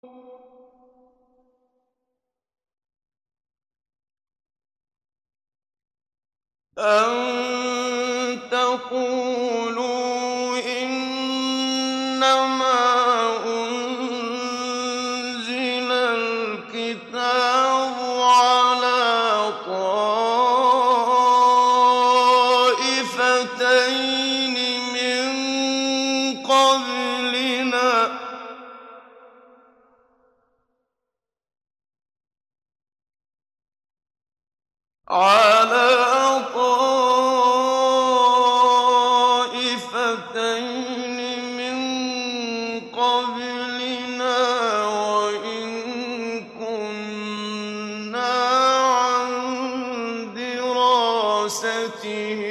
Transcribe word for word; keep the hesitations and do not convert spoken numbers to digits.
أَن تَقُولُوا إِنَّمَا أُنزِلَ الْكِتَابُ عَلَىٰ طَائِفَتَيْنِ مِن قَبْلِنَا ۚ وَإِن كُنَّا عَن دِرَاسَتِهِمْ